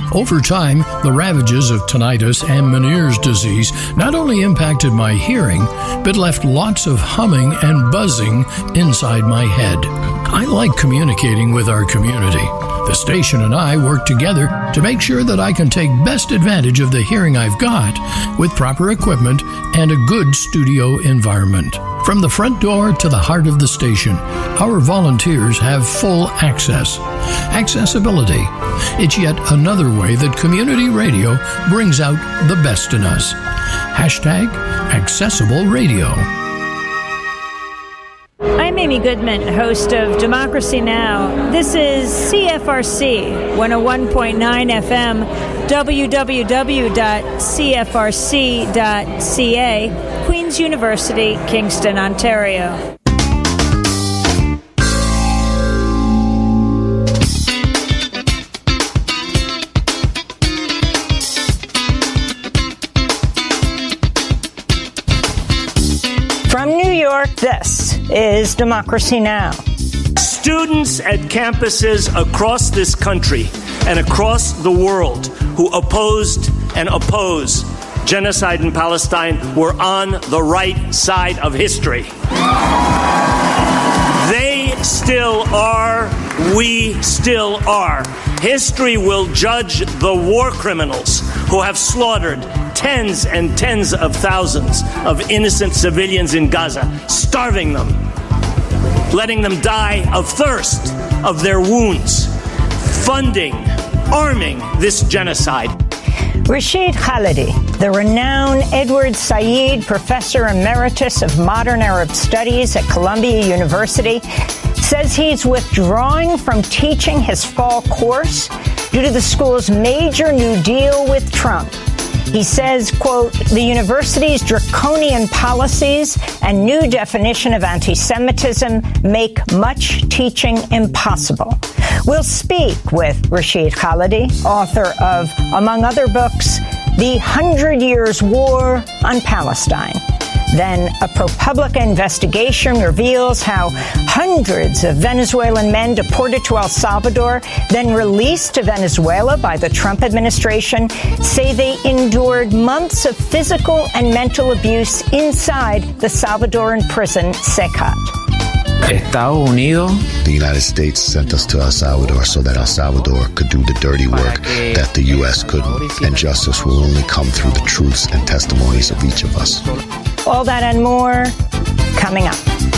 Over time, the ravages of tinnitus and Meniere's disease not only impacted my hearing, but left lots of humming and buzzing inside my head. I like communicating with our community. The station and I work together to make sure that I can take best advantage of the hearing I've got with proper equipment and a good studio environment. From the front door to the heart of the station, our volunteers have full access. Accessibility. It's yet another way that community radio brings out the best in us. Hashtag Accessible Radio. I'm Amy Goodman, host of Democracy Now! This is CFRC 101.9 FM, www.cfrc.ca, Queen's University, Kingston, Ontario. From New York, this is Democracy Now! Students at campuses across this country and across the world who opposed and oppose genocide in Palestine were on the right side of history. They still are. We still are. History will judge the war criminals who have slaughtered tens and tens of thousands of innocent civilians in Gaza, starving them, letting them die of thirst, of their wounds, funding, arming this genocide. Rashid Khalidi, the renowned Edward Said Professor Emeritus of Modern Arab Studies at Columbia University, says he's withdrawing from teaching his fall course due to the school's major new deal with Trump. He says, quote, the university's draconian policies and new definition of anti-Semitism make much teaching impossible. We'll speak with Rashid Khalidi, author of, among other books, The 100 Years' War on Palestine. Then a ProPublica investigation reveals how hundreds of Venezuelan men deported to El Salvador, then released to Venezuela by the Trump administration, say they endured months of physical and mental abuse inside the Salvadoran prison Secat. Estados Unidos. The United States sent us to El Salvador so that El Salvador could do the dirty work that the U.S. couldn't, and justice will only come through the truths and testimonies of each of us. All that and more coming up.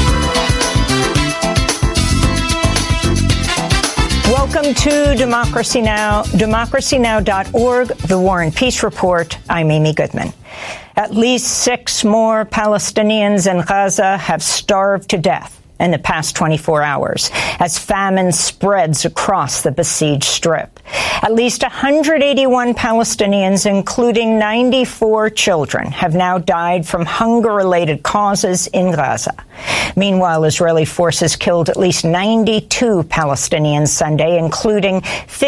Welcome to Democracy Now!, democracynow.org, The War and Peace Report. I'm Amy Goodman. At least 6 more Palestinians in Gaza have starved to death in the past 24 hours as famine spreads across the besieged strip. At least 181 Palestinians, including 94 children, have now died from hunger-related causes in Gaza. Meanwhile, Israeli forces killed at least 92 Palestinians Sunday, including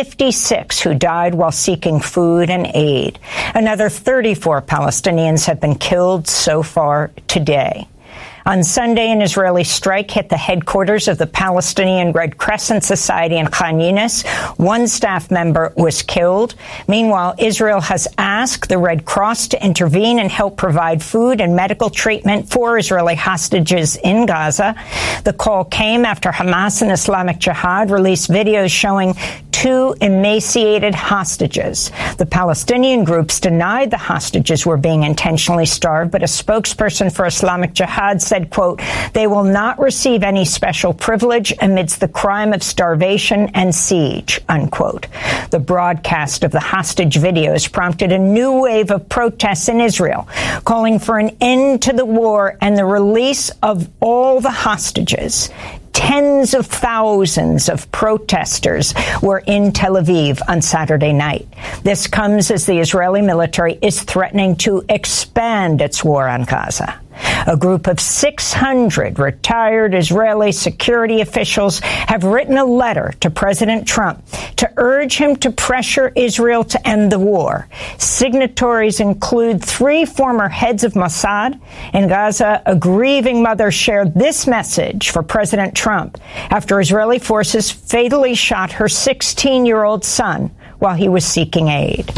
56 who died while seeking food and aid. Another 34 Palestinians have been killed so far today. On Sunday, an Israeli strike hit the headquarters of the Palestinian Red Crescent Society in Khan Yunis. 1 staff member was killed. Meanwhile, Israel has asked the Red Cross to intervene and help provide food and medical treatment for Israeli hostages in Gaza. The call came after Hamas and Islamic Jihad released videos showing 2 emaciated hostages. The Palestinian groups denied the hostages were being intentionally starved, but a spokesperson for Islamic Jihad said, quote, they will not receive any special privilege amidst the crime of starvation and siege, unquote. The broadcast of the hostage videos prompted a new wave of protests in Israel, calling for an end to the war and the release of all the hostages. Tens of thousands of protesters were in Tel Aviv on Saturday night. This comes as the Israeli military is threatening to expand its war on Gaza. A group of 600 retired Israeli security officials have written a letter to President Trump to urge him to pressure Israel to end the war. Signatories include 3 former heads of Mossad. In Gaza, a grieving mother shared this message for President Trump after Israeli forces fatally shot her 16-year-old son while he was seeking aid.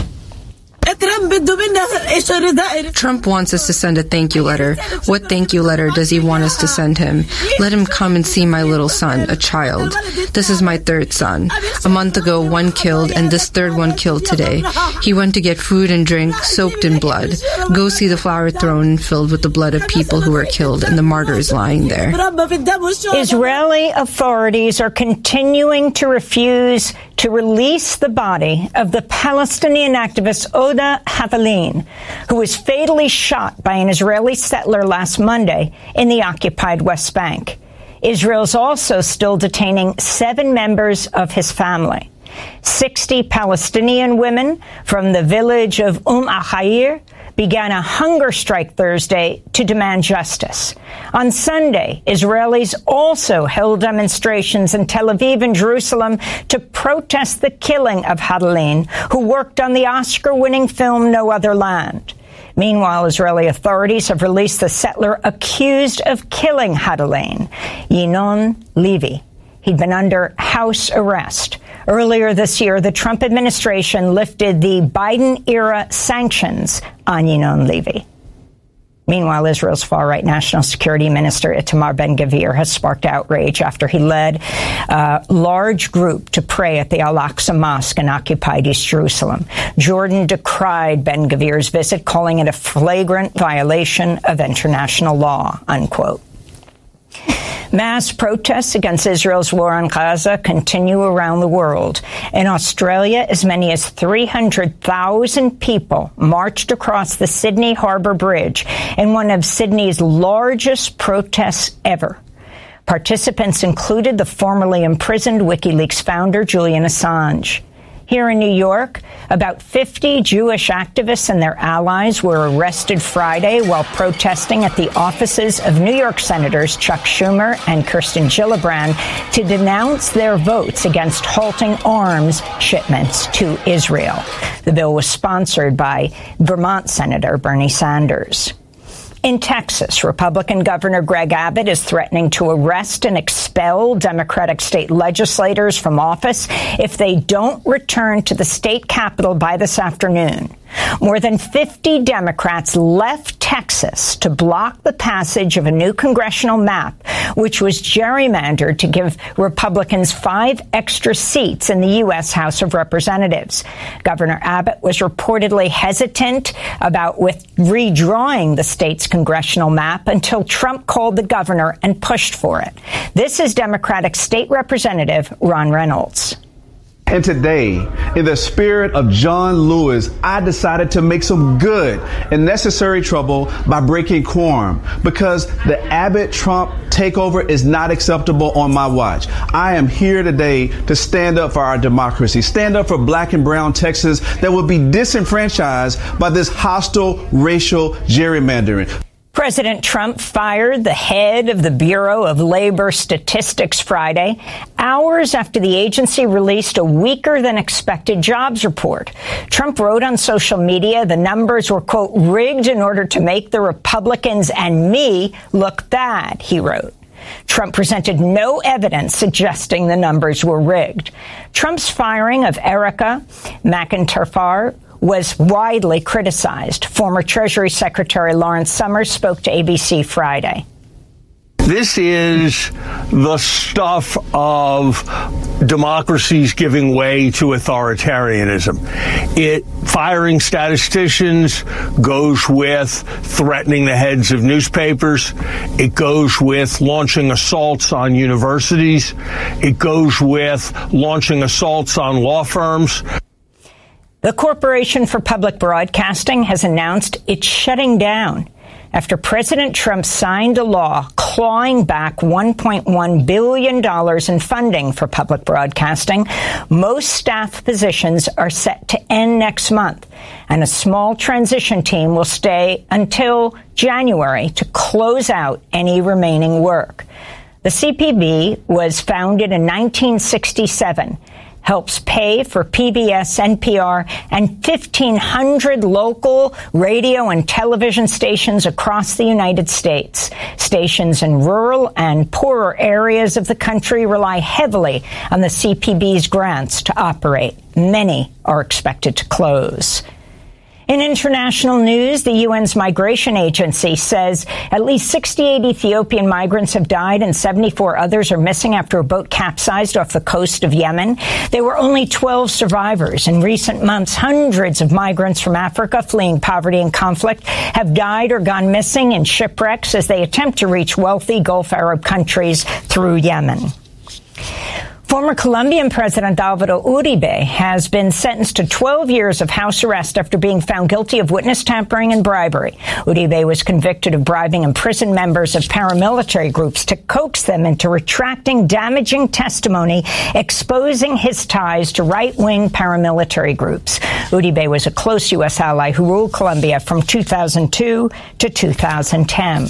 Trump wants us to send a thank you letter. What thank you letter does he want us to send him? Let him come and see my little son, a child. This is my third son. A month ago, one killed, and this third one killed today. He went to get food and drink soaked in blood. Go see the flower throne filled with the blood of people who were killed, and the martyrs lying there. Israeli authorities are continuing to refuse to release the body of the Palestinian activist Oda Havalin, who was fatally shot by an Israeli settler last Monday in the occupied West Bank. Israel's also still detaining 7 members of his family. 60 Palestinian women from the village of Al-Khair began a hunger strike Thursday to demand justice. On Sunday, Israelis also held demonstrations in Tel Aviv and Jerusalem to protest the killing of Havalin, who worked on the Oscar-winning film No Other Land. Meanwhile, Israeli authorities have released the settler accused of killing Havalin, Yinon Levy. He'd been under house arrest. Earlier this year, the Trump administration lifted the Biden-era sanctions on Yinon Levy. Meanwhile, Israel's far-right National Security Minister Itamar Ben-Gvir has sparked outrage after he led a large group to pray at the Al-Aqsa Mosque in occupied East Jerusalem. Jordan decried Ben-Gvir's visit, calling it a flagrant violation of international law, unquote. Mass protests against Israel's war on Gaza continue around the world. In Australia, as many as 300,000 people marched across the Sydney Harbour Bridge in one of Sydney's largest protests ever. Participants included the formerly imprisoned WikiLeaks founder Julian Assange. Here in New York, about 50 Jewish activists and their allies were arrested Friday while protesting at the offices of New York Senators Chuck Schumer and Kirsten Gillibrand to denounce their votes against halting arms shipments to Israel. The bill was sponsored by Vermont Senator Bernie Sanders. In Texas, Republican Governor Greg Abbott is threatening to arrest and expel Democratic state legislators from office if they don't return to the state capitol by this afternoon. More than 50 Democrats left Texas to block the passage of a new congressional map, which was gerrymandered to give Republicans 5 extra seats in the U.S. House of Representatives. Governor Abbott was reportedly hesitant about redrawing the state's congressional map until Trump called the governor and pushed for it. This is Democratic State Representative Ron Reynolds. And today, in the spirit of John Lewis, I decided to make some good and necessary trouble by breaking quorum, because the Abbott-Trump takeover is not acceptable on my watch. I am here today to stand up for our democracy, stand up for black and brown Texans that will be disenfranchised by this hostile racial gerrymandering. President Trump fired the head of the Bureau of Labor Statistics Friday, hours after the agency released a weaker-than-expected jobs report. Trump wrote on social media the numbers were, quote, rigged in order to make the Republicans and me look bad, he wrote. Trump presented no evidence suggesting the numbers were rigged. Trump's firing of Erica McIntyre was widely criticized. Former Treasury Secretary Lawrence Summers spoke to ABC Friday. This is the stuff of democracies giving way to authoritarianism. Firing statisticians goes with threatening the heads of newspapers. It goes with launching assaults on universities. It goes with launching assaults on law firms. The Corporation for Public Broadcasting has announced it's shutting down after President Trump signed a law clawing back $1.1 billion in funding for public broadcasting. Most staff positions are set to end next month, and a small transition team will stay until January to close out any remaining work. The CPB was founded in 1967. helps pay for PBS, NPR, and 1,500 local radio and television stations across the United States. Stations in rural and poorer areas of the country rely heavily on the CPB's grants to operate. Many are expected to close. In international news, the UN's migration agency says at least 68 Ethiopian migrants have died and 74 others are missing after a boat capsized off the coast of Yemen. There were only 12 survivors. In recent months, hundreds of migrants from Africa fleeing poverty and conflict have died or gone missing in shipwrecks as they attempt to reach wealthy Gulf Arab countries through Yemen. Former Colombian President Alvaro Uribe has been sentenced to 12 years of house arrest after being found guilty of witness tampering and bribery. Uribe was convicted of bribing imprisoned members of paramilitary groups to coax them into retracting damaging testimony exposing his ties to right-wing paramilitary groups. Uribe was a close U.S. ally who ruled Colombia from 2002 to 2010.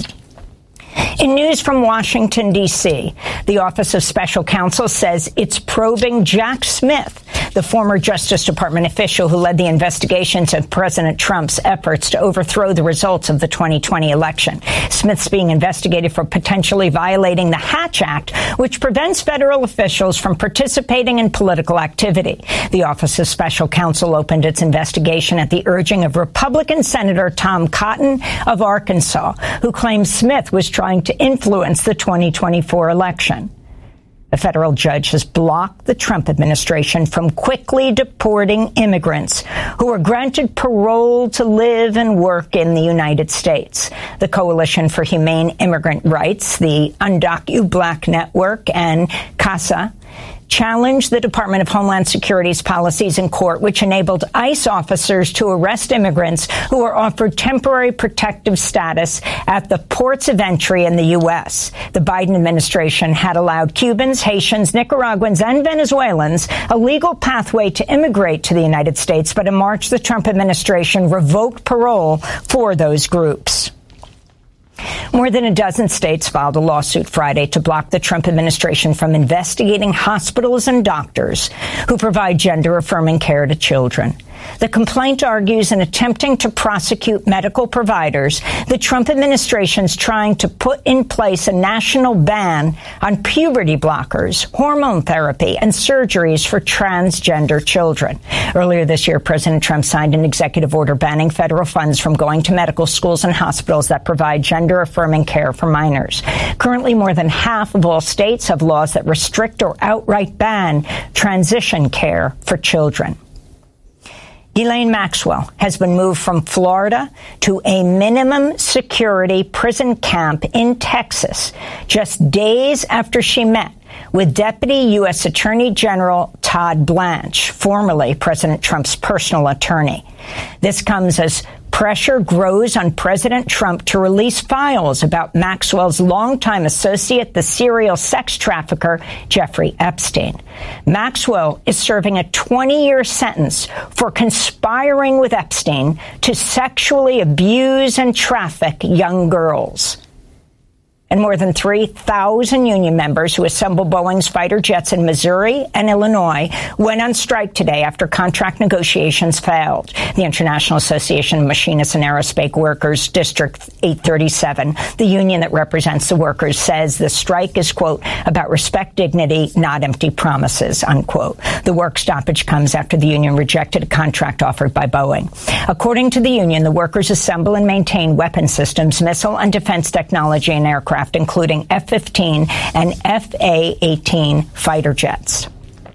In news from Washington, D.C., the Office of Special Counsel says it's probing Jack Smith, the former Justice Department official who led the investigations of President Trump's efforts to overthrow the results of the 2020 election. Smith's being investigated for potentially violating the Hatch Act, which prevents federal officials from participating in political activity. The Office of Special Counsel opened its investigation at the urging of Republican Senator Tom Cotton of Arkansas, who claims Smith was trying to influence the 2024 election. A federal judge has blocked the Trump administration from quickly deporting immigrants who were granted parole to live and work in the United States. The Coalition for Humane Immigrant Rights, the Undocu Black Network, and CASA challenged the Department of Homeland Security's policies in court, which enabled ICE officers to arrest immigrants who were offered temporary protective status at the ports of entry in the U.S. The Biden administration had allowed Cubans, Haitians, Nicaraguans, and Venezuelans a legal pathway to immigrate to the United States, but in March, the Trump administration revoked parole for those groups. More than a dozen states filed a lawsuit Friday to block the Trump administration from investigating hospitals and doctors who provide gender-affirming care to children. The complaint argues in attempting to prosecute medical providers, the Trump administration's trying to put in place a national ban on puberty blockers, hormone therapy, and surgeries for transgender children. Earlier this year, President Trump signed an executive order banning federal funds from going to medical schools and hospitals that provide gender-affirming care for minors. Currently, more than half of all states have laws that restrict or outright ban transition care for children. Ghislaine Maxwell has been moved from Florida to a minimum security prison camp in Texas just days after she met with Deputy U.S. Attorney General Todd Blanche, formerly President Trump's personal attorney. This comes as pressure grows on President Trump to release files about Maxwell's longtime associate, the serial sex trafficker Jeffrey Epstein. Maxwell is serving a 20-year sentence for conspiring with Epstein to sexually abuse and traffic young girls. And more than 3,000 union members who assemble Boeing's fighter jets in Missouri and Illinois went on strike today after contract negotiations failed. The International Association of Machinists and Aerospace Workers, District 837, the union that represents the workers, says the strike is, quote, about respect, dignity, not empty promises, unquote. The work stoppage comes after the union rejected a contract offered by Boeing. According to the union, the workers assemble and maintain weapon systems, missile and defense technology, and aircraft, including F-15 and F-A-18 fighter jets.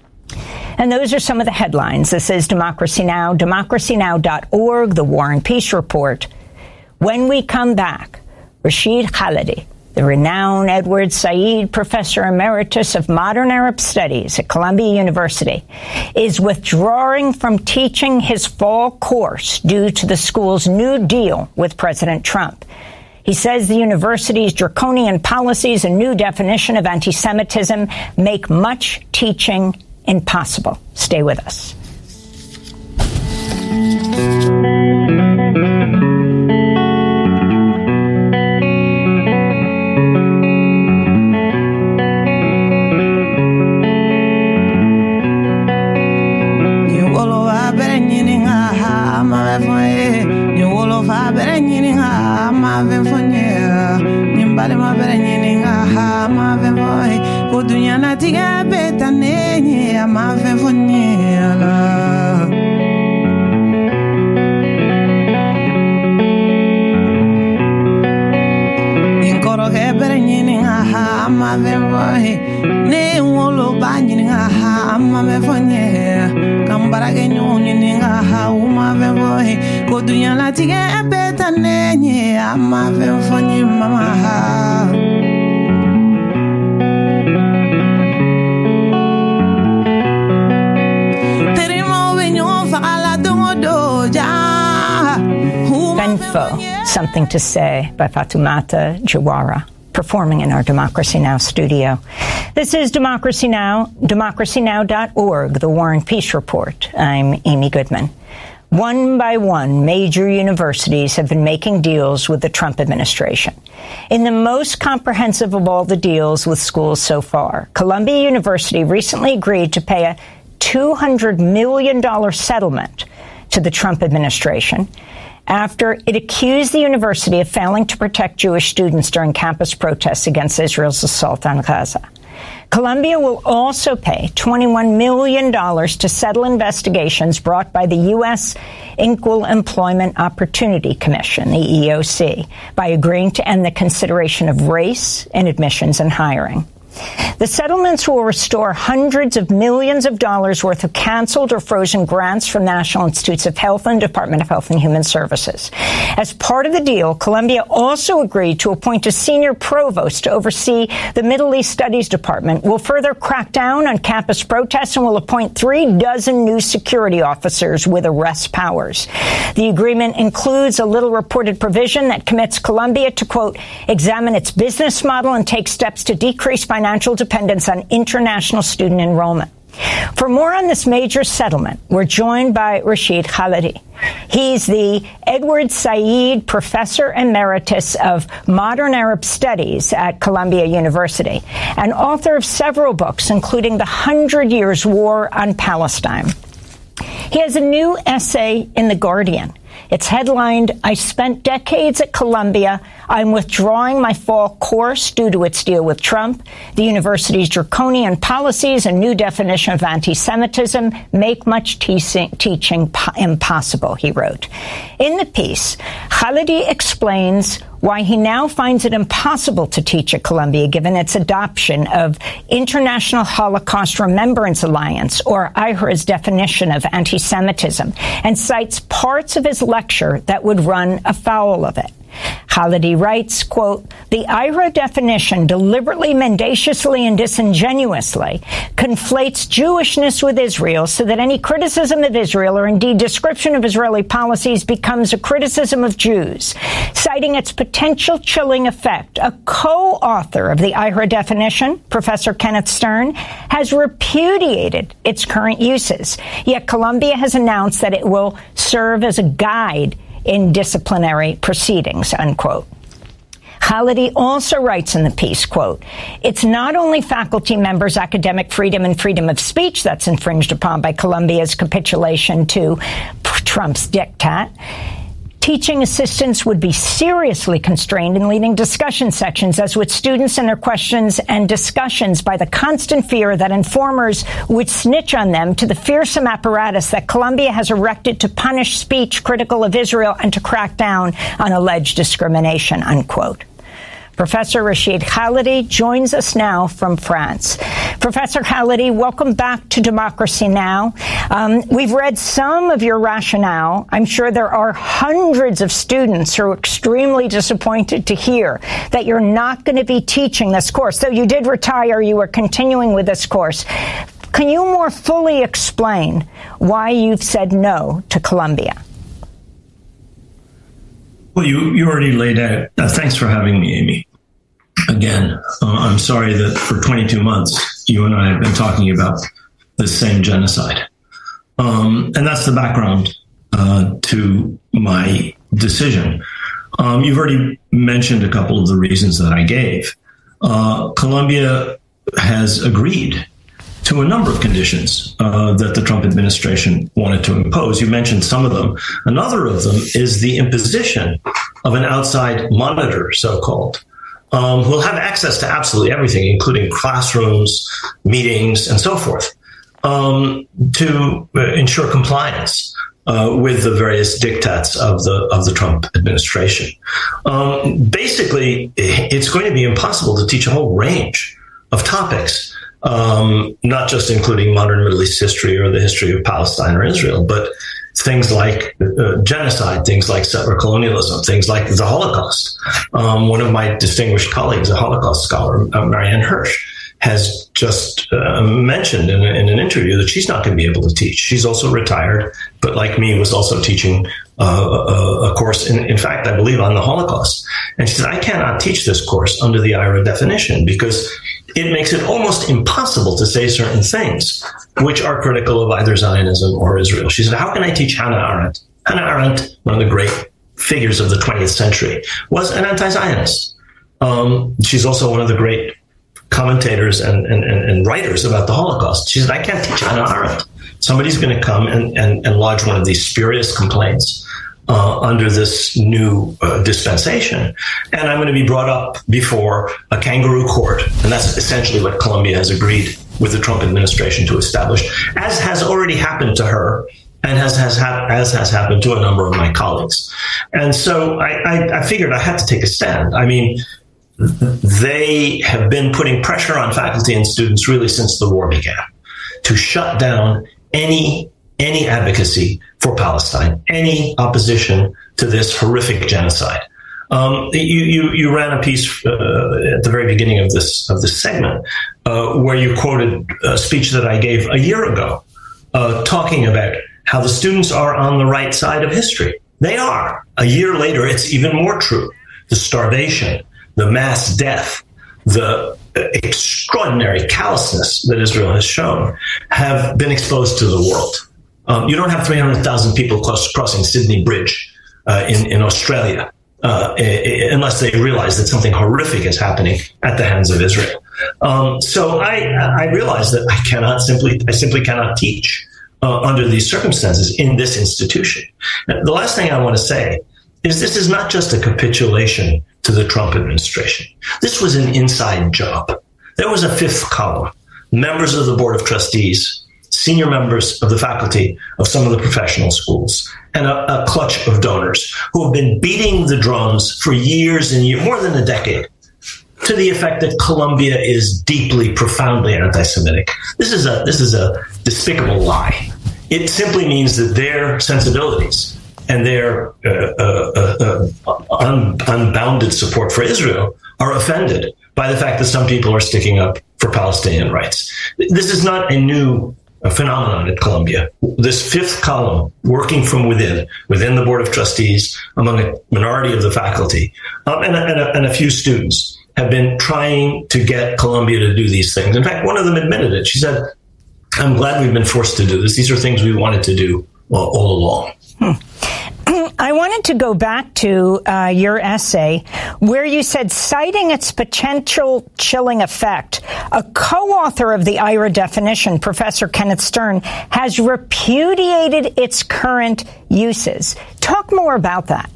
And those are some of the headlines. This is Democracy Now!, democracynow.org, The War and Peace Report. When we come back, Rashid Khalidi, the renowned Edward Said Professor Emeritus of Modern Arab Studies at Columbia University, is withdrawing from teaching his fall course due to the school's new deal with President Trump. He says the university's draconian policies and new definition of anti-Semitism make much teaching impossible. Stay with us. mave fonye nimbale mabere nyininga ha mave boy kudunya na tiga beta nenye mave fonye la inkoro ke bere nyininga ha mave boy ne wolo ba nyininga ha mave fonye kambara ke nyininga ha mave boy kudunya na tiga beta nenye mave fonye mama ha Benfo, Something to Say by Fatoumata Jawara, performing in our Democracy Now! Studio. This is Democracy Now!, democracynow.org, the War and Peace Report. I'm Amy Goodman. One by one, major universities have been making deals with the Trump administration. In the most comprehensive of all the deals with schools so far, Columbia University recently agreed to pay a $200 million settlement to the Trump administration after it accused the university of failing to protect Jewish students during campus protests against Israel's assault on Gaza. Columbia will also pay $21 million to settle investigations brought by the U.S. Equal Employment Opportunity Commission, the EEOC, by agreeing to end the consideration of race in admissions and hiring. The settlements will restore hundreds of millions of dollars worth of canceled or frozen grants from National Institutes of Health and Department of Health and Human Services. As part of the deal, Columbia also agreed to appoint a senior provost to oversee the Middle East Studies Department, will further crack down on campus protests, and will appoint 36 new security officers with arrest powers. The agreement includes a little-reported provision that commits Columbia to, quote, examine its business model and take steps to decrease financial dependence on international student enrollment. For more on this major settlement, we're joined by Rashid Khalidi. He's the Edward Said Professor Emeritus of Modern Arab Studies at Columbia University and author of several books, including The 100 Years' War on Palestine. He has a new essay in The Guardian. It's headlined, I Spent Decades at Columbia. I'm withdrawing my fall course due to its deal with Trump. The university's draconian policies and new definition of anti-Semitism make much teaching impossible, he wrote. In the piece, Khalidi explains why he now finds it impossible to teach at Columbia given its adoption of International Holocaust Remembrance Alliance, or IHRA's definition of anti-Semitism, and cites parts of his lecture that would run afoul of it. Khalidi writes, quote, the IHRA definition deliberately, mendaciously, and disingenuously conflates Jewishness with Israel so that any criticism of Israel or indeed description of Israeli policies becomes a criticism of Jews. Citing its potential chilling effect, a co-author of the IHRA definition, Professor Kenneth Stern, has repudiated its current uses. Yet Columbia has announced that it will serve as a guide in disciplinary proceedings, unquote. Khalidi also writes in the piece, quote, it's not only faculty members' academic freedom and freedom of speech that's infringed upon by Columbia's capitulation to Trump's diktat. Teaching assistants would be seriously constrained in leading discussion sections, as would students in their questions and discussions, by the constant fear that informers would snitch on them to the fearsome apparatus that Columbia has erected to punish speech critical of Israel and to crack down on alleged discrimination, unquote. Professor Rashid Khalidi joins us now from France. Professor Khalidi, welcome back to Democracy Now! We've read some of your rationale. I'm sure there are hundreds of students who are extremely disappointed to hear that you're not going to be teaching this course. So you did retire, you are continuing with this course. Can you more fully explain why you've said no to Columbia? Well, you already laid out. Thanks for having me, Amy. Again, I'm sorry that for 22 months, you and I have been talking about this same genocide. And that's the background to my decision. You've already mentioned a couple of the reasons that I gave. Columbia has agreed to a number of conditions that the Trump administration wanted to impose. You mentioned some of them. Another of them is the imposition of an outside monitor, so-called, who will have access to absolutely everything, including classrooms, meetings, and so forth, to ensure compliance with the various diktats of the Trump administration. Basically, it's going to be impossible to teach a whole range of topics, not just including modern Middle East history or the history of Palestine or Israel, but things like genocide, things like settler colonialism, things like the Holocaust. One of my distinguished colleagues, a Holocaust scholar, Marianne Hirsch, has just mentioned in an interview that she's not going to be able to teach. She's also retired, but like me, was also teaching a course, in fact, I believe, on the Holocaust. And she said, I cannot teach this course under the IHRA definition because it makes it almost impossible to say certain things which are critical of either Zionism or Israel. She said, how can I teach Hannah Arendt? Hannah Arendt, one of the great figures of the 20th century, was an anti-Zionist. She's also one of the great commentators and writers about the Holocaust. She said, I can't teach Hannah Arendt. Somebody's going to come and lodge one of these spurious complaints under this new dispensation. And I'm going to be brought up before a kangaroo court. And that's essentially what Colombia has agreed with the Trump administration to establish, as has already happened to her and as has happened to a number of my colleagues. And so I figured I had to take a stand. I mean, they have been putting pressure on faculty and students really since the war began to shut down any advocacy for Palestine, any opposition to this horrific genocide. You ran a piece at the very beginning of this segment where you quoted a speech that I gave a year ago, talking about how the students are on the right side of history. They are. A year later, it's even more true. The starvation, the mass death, the extraordinary callousness that Israel has shown have been exposed to the world. You don't have 300,000 people crossing Sydney Bridge in Australia unless they realize that something horrific is happening at the hands of Israel. So I realized that I simply cannot teach under these circumstances in this institution. Now, the last thing I want to say is this is not just a capitulation to the Trump administration. This was an inside job. There was a fifth column, members of the Board of Trustees, senior members of the faculty of some of the professional schools, and a clutch of donors who have been beating the drums for years and years, more than a decade, to the effect that Colombia is deeply, profoundly anti-Semitic. This is a despicable lie. It simply means that their sensibilities and their unbounded support for Israel are offended by the fact that some people are sticking up for Palestinian rights. This is not a new phenomenon at Columbia. This fifth column, working from within the Board of Trustees, among a minority of the faculty, and a few students, have been trying to get Columbia to do these things. In fact, one of them admitted it. She said, I'm glad we've been forced to do this. These are things we wanted to do all along. I wanted to go back to your essay where you said, citing its potential chilling effect, a co-author of the IHRA definition, Professor Kenneth Stern, has repudiated its current uses. Talk more about that.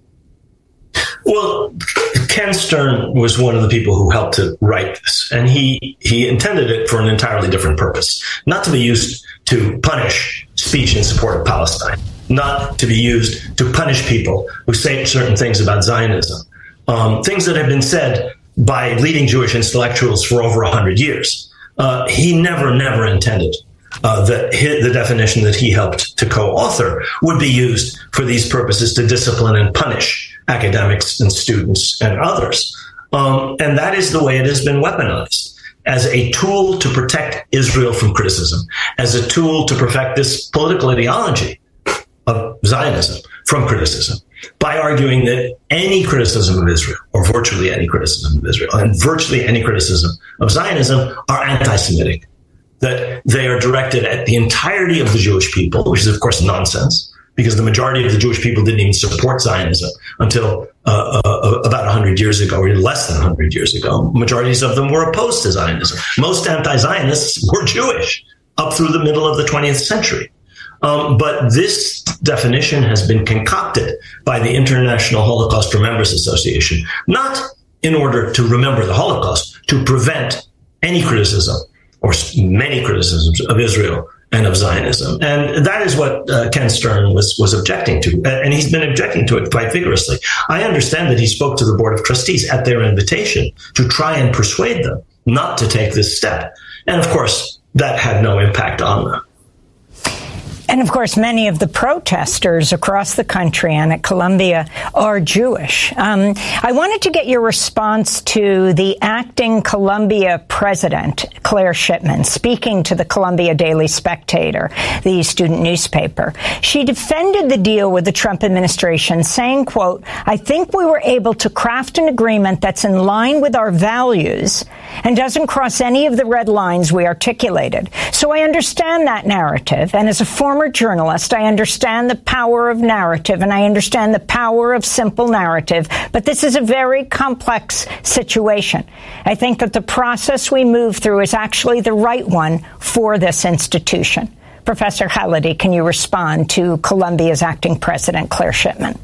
Well, Ken Stern was one of the people who helped to write this, and he intended it for an entirely different purpose, not to be used to punish speech in support of Palestine, not to be used to punish people who say certain things about Zionism, things that have been said by leading Jewish intellectuals for over 100 years. He never intended that the definition that he helped to co-author would be used for these purposes to discipline and punish academics and students and others. And that is the way it has been weaponized, as a tool to protect Israel from criticism, as a tool to perfect this political ideology of Zionism from criticism, by arguing that any criticism of Israel, or virtually any criticism of Israel, and virtually any criticism of Zionism are anti-Semitic, that they are directed at the entirety of the Jewish people, which is, of course, nonsense, because the majority of the Jewish people didn't even support Zionism until about 100 years ago, or less than 100 years ago. Majorities of them were opposed to Zionism. Most anti-Zionists were Jewish up through the middle of the 20th century. But this definition has been concocted by the International Holocaust Remembrance Association, not in order to remember the Holocaust, to prevent any criticism or many criticisms of Israel and of Zionism. And that is what Ken Stern was objecting to. And he's been objecting to it quite vigorously. I understand that he spoke to the Board of Trustees at their invitation to try and persuade them not to take this step. And of course, that had no impact on them. And of course, many of the protesters across the country and at Columbia are Jewish. I wanted to get your response to the acting Columbia president, Claire Shipman, speaking to the Columbia Daily Spectator, the student newspaper. She defended the deal with the Trump administration, saying, quote, "I think we were able to craft an agreement that's in line with our values and doesn't cross any of the red lines we articulated. So I understand that narrative. And as a former journalist, I understand the power of narrative and I understand the power of simple narrative. But this is a very complex situation. I think that the process we move through is actually the right one for this institution." Professor Haledy, can you respond to Columbia's acting president, Claire Shipman?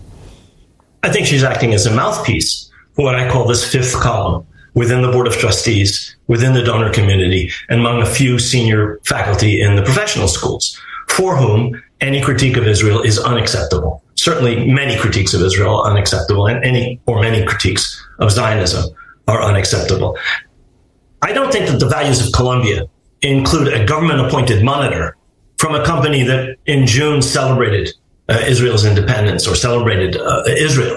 I think she's acting as a mouthpiece for what I call this fifth column within the Board of Trustees, within the donor community, and among a few senior faculty in the professional schools, for whom any critique of Israel is unacceptable. Certainly many critiques of Israel are unacceptable, and many critiques of Zionism are unacceptable. I don't think that the values of Columbia include a government-appointed monitor from a company that in June celebrated Israel's independence or celebrated Israel.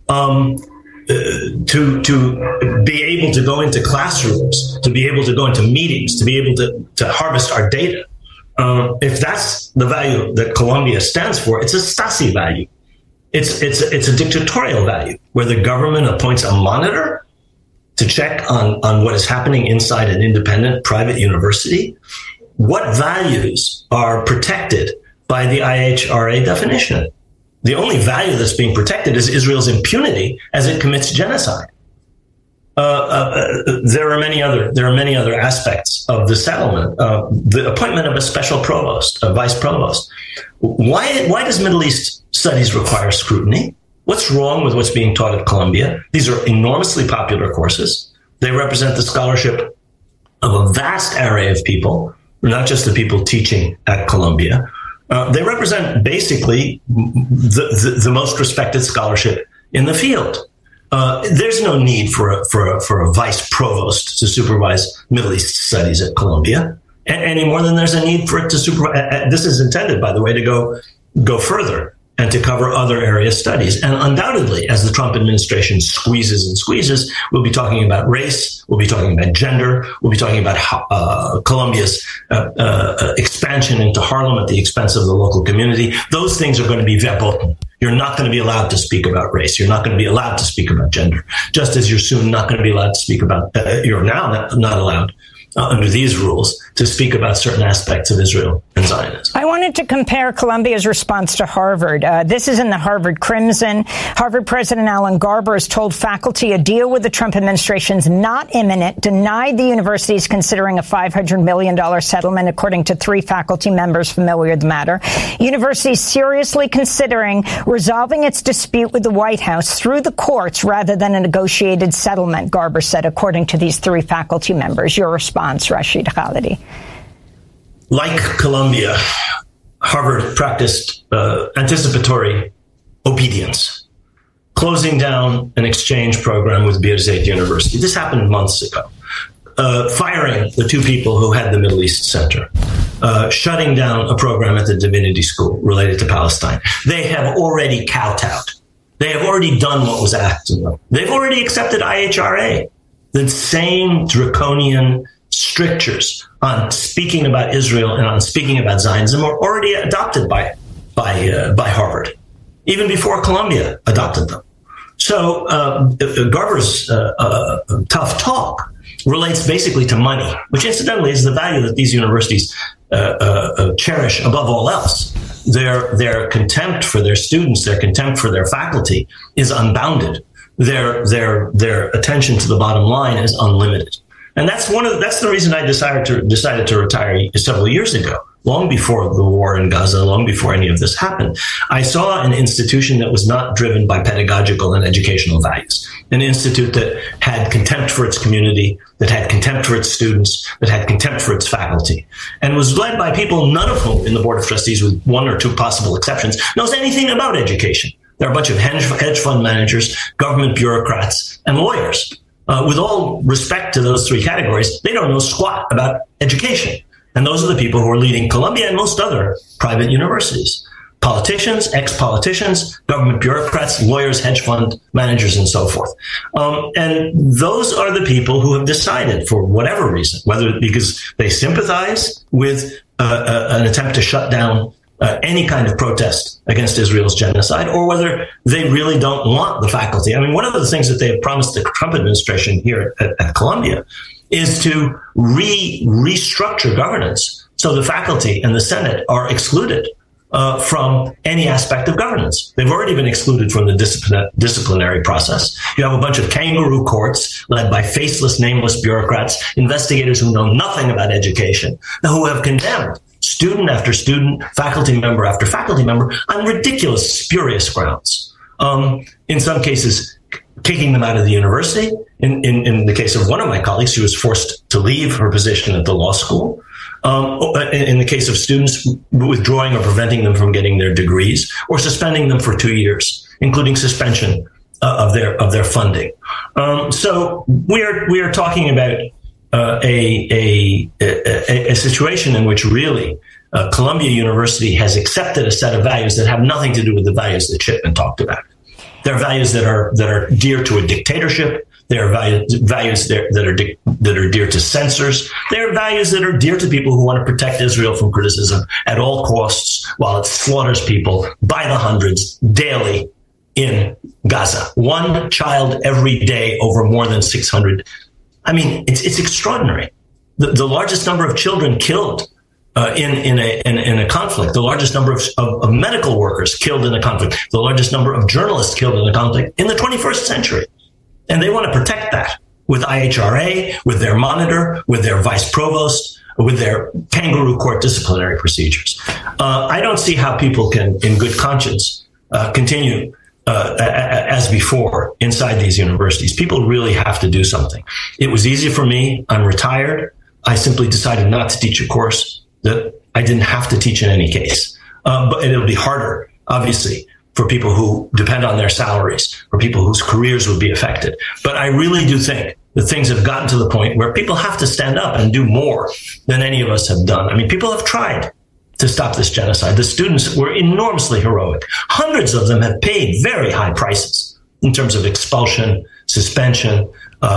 To be able to go into classrooms, to be able to go into meetings, to be able to harvest our data. If that's the value that Columbia stands for, it's a Stasi value. It's a dictatorial value where the government appoints a monitor to check on what is happening inside an independent private university. What values are protected by the IHRA definition? The only value that's being protected is Israel's impunity as it commits genocide. There are many other aspects of the settlement. The appointment of a special provost, a vice provost. Why does Middle East studies require scrutiny? What's wrong with what's being taught at Columbia? These are enormously popular courses. They represent the scholarship of a vast array of people, not just the people teaching at Columbia. They represent basically the most respected scholarship in the field. There's no need for a vice provost to supervise Middle East studies at Columbia, any more than there's a need for it to supervise. This is intended, by the way, to go further and to cover other area studies. And undoubtedly, as the Trump administration squeezes and squeezes, we'll be talking about race, we'll be talking about gender, we'll be talking about Columbia's expansion into Harlem at the expense of the local community. Those things are going to be verboten. You're not going to be allowed to speak about race. You're not going to be allowed to speak about gender, just as you're soon not going to be allowed to speak about, you're now not allowed under these rules to speak about certain aspects of Israel and Zionism. I wanted to compare Columbia's response to Harvard. This is in the Harvard Crimson. Harvard President Alan Garber has told faculty a deal with the Trump administration is not imminent, denied the university is considering a $500 million settlement, according to 3 faculty members familiar with the matter. University is seriously considering resolving its dispute with the White House through the courts rather than a negotiated settlement, Garber said, according to these 3 faculty members. Your response, Rashid Khalidi. Like Columbia, Harvard practiced anticipatory obedience, closing down an exchange program with Birzeit University. This happened months ago. Firing the 2 people who had the Middle East Center, shutting down a program at the Divinity School related to Palestine. They have already kowtowed. They have already done what was asked of them. They've already accepted IHRA. The same draconian strictures on speaking about Israel and on speaking about Zionism are already adopted by Harvard, even before Columbia adopted them. So Garber's tough talk relates basically to money, which incidentally is the value that these universities cherish above all else. their contempt for their students, their contempt for their faculty is unbounded. Their attention to the bottom line is unlimited. And that's the reason I decided to retire several years ago, long before the war in Gaza, long before any of this happened. I saw an institution that was not driven by pedagogical and educational values, an institute that had contempt for its community, that had contempt for its students, that had contempt for its faculty, and was led by people, none of whom in the Board of Trustees, with one or two possible exceptions, knows anything about education. There are a bunch of hedge fund managers, government bureaucrats, and lawyers. With all respect to those three categories, they don't know squat about education. And those are the people who are leading Columbia and most other private universities. Politicians, ex-politicians, government bureaucrats, lawyers, hedge fund managers, and so forth. And those are the people who have decided, for whatever reason, whether because they sympathize with an attempt to shut down any kind of protest against Israel's genocide, or whether they really don't want the faculty. I mean, one of the things that they have promised the Trump administration here at Columbia is to restructure governance so the faculty and the Senate are excluded from any aspect of governance. They've already been excluded from the disciplinary process. You have a bunch of kangaroo courts led by faceless, nameless bureaucrats, investigators who know nothing about education, who have condemned student after student, faculty member after faculty member on ridiculous, spurious grounds. In some cases, kicking them out of the university. In the case of one of my colleagues, she was forced to leave her position at the law school. In the case of students, withdrawing or preventing them from getting their degrees, or suspending them for 2 years, including suspension of their funding. So we are talking about a situation in which really Columbia University has accepted a set of values that have nothing to do with the values that Chipman talked about. They're values that are dear to a dictatorship. They're values that are dear to censors. They're values that are dear to people who want to protect Israel from criticism at all costs, while it slaughters people by the hundreds daily in Gaza. One child every day, over more than 600. I mean, it's extraordinary. The largest number of children killed in a conflict, the largest number of medical workers killed in a conflict, the largest number of journalists killed in a conflict in the 21st century. And they want to protect that with IHRA, with their monitor, with their vice provost, with their kangaroo court disciplinary procedures. I don't see how people can, in good conscience, continue as before inside these universities. People really have to do something. It was easy for me. I'm retired. I simply decided not to teach a course that I didn't have to teach in any case. But it'll be harder, obviously, for people who depend on their salaries, for people whose careers would be affected. But I really do think that things have gotten to the point where people have to stand up and do more than any of us have done. I mean, people have tried to stop this genocide. The students were enormously heroic. Hundreds of them have paid very high prices in terms of expulsion, suspension,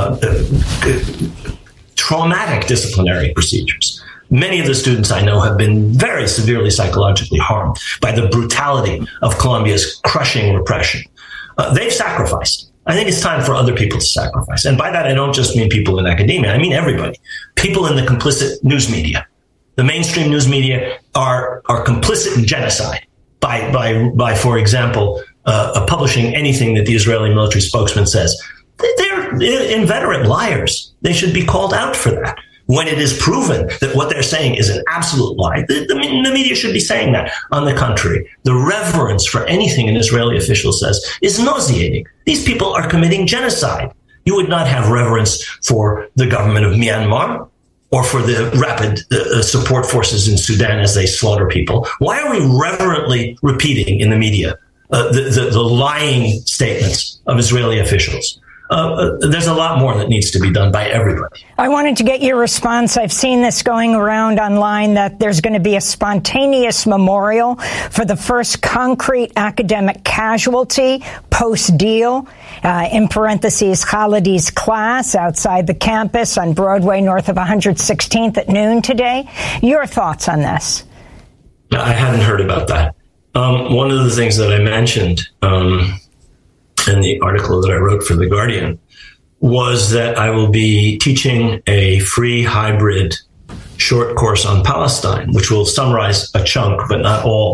traumatic disciplinary procedures. Many of the students I know have been very severely psychologically harmed by the brutality of Columbia's crushing repression. They've sacrificed. I think it's time for other people to sacrifice. And by that, I don't just mean people in academia. I mean everybody. People in the complicit news media. The mainstream news media are complicit in genocide by for example, publishing anything that the Israeli military spokesman says. They're inveterate liars. They should be called out for that. When it is proven that what they're saying is an absolute lie, the media should be saying that. On the contrary, the reverence for anything an Israeli official says is nauseating. These people are committing genocide. You would not have reverence for the government of Myanmar or for the rapid support forces in Sudan as they slaughter people. Why are we reverently repeating in the media the lying statements of Israeli officials? There's a lot more that needs to be done by everybody. I wanted to get your response. I've seen this going around online that there's going to be a spontaneous memorial for the first concrete academic casualty post-deal, in parentheses, Khalidi's class outside the campus on Broadway north of 116th at noon today. Your thoughts on this? I hadn't heard about that. One of the things that I mentioned in the article that I wrote for The Guardian was that I will be teaching a free hybrid short course on Palestine, which will summarize a chunk, but not all,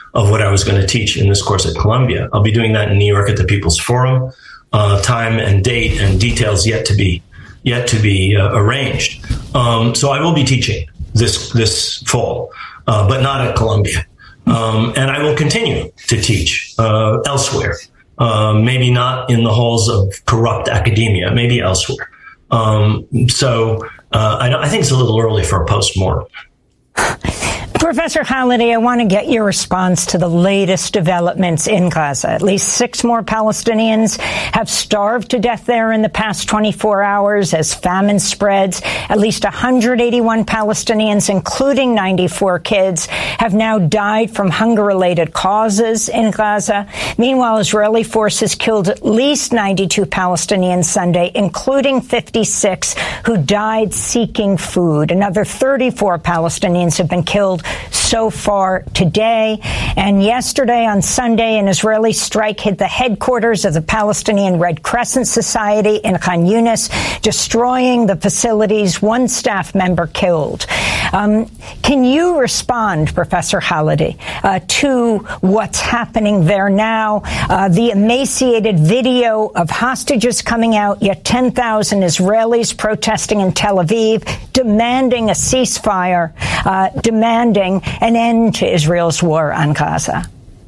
of what I was going to teach in this course at Columbia. I'll be doing that in New York at the People's Forum. Time and date and details yet to be arranged. So I will be teaching this fall, but not at Columbia. And I will continue to teach elsewhere. Maybe not in the halls of corrupt academia, maybe elsewhere. I think it's a little early for a postmortem. Professor Halaty, I want to get your response to the latest developments in Gaza. At least 6 more Palestinians have starved to death there in the past 24 hours as famine spreads. At least 181 Palestinians, including 94 kids, have now died from hunger-related causes in Gaza. Meanwhile, Israeli forces killed at least 92 Palestinians Sunday, including 56 who died seeking food. Another 34 Palestinians have been killed so far today. And yesterday on Sunday, an Israeli strike hit the headquarters of the Palestinian Red Crescent Society in Khan Yunis, destroying the facilities. 1 staff member killed. Can you respond, Professor Halaty, to what's happening there now? The emaciated video of hostages coming out, yet 10,000 Israelis protesting in Tel Aviv, demanding a ceasefire, demanding an end to Israel's war on Gaza.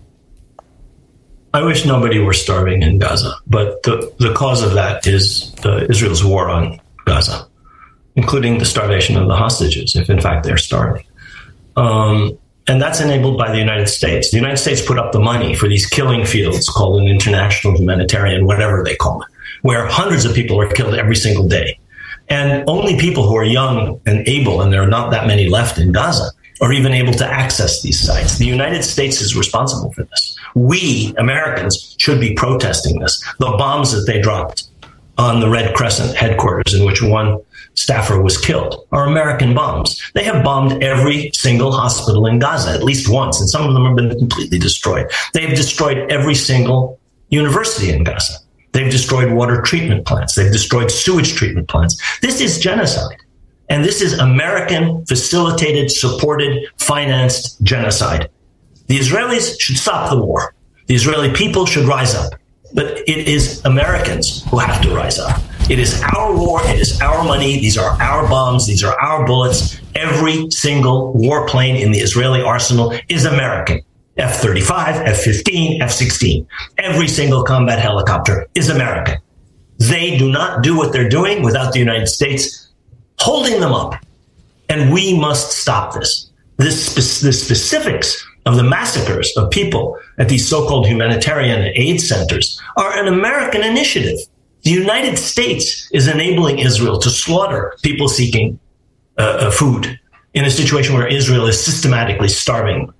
I wish nobody were starving in Gaza, but the cause of that is Israel's war on Gaza, including the starvation of the hostages, if in fact they're starving. And that's enabled by the United States. The United States put up the money for these killing fields called an international humanitarian, whatever they call it, where hundreds of people are killed every single day. And only people who are young and able, and there are not that many left in Gaza, are even able to access these sites. The United States is responsible for this. We, Americans, should be protesting this. The bombs that they dropped on the Red Crescent headquarters, in which 1 staffer was killed, are American bombs. They have bombed every single hospital in Gaza at least once, and some of them have been completely destroyed. They've destroyed every single university in Gaza. They've destroyed water treatment plants. They've destroyed sewage treatment plants. This is genocide. And this is American facilitated, supported, financed genocide. The Israelis should stop the war. The Israeli people should rise up. But it is Americans who have to rise up. It is our war. It is our money. These are our bombs. These are our bullets. Every single warplane in the Israeli arsenal is American. F-35, F-15, F-16. Every single combat helicopter is American. They do not do what they're doing without the United States holding them up. And we must stop this. The specifics of the massacres of people at these so-called humanitarian aid centers are an American initiative. The United States is enabling Israel to slaughter people seeking food in a situation where Israel is systematically starving.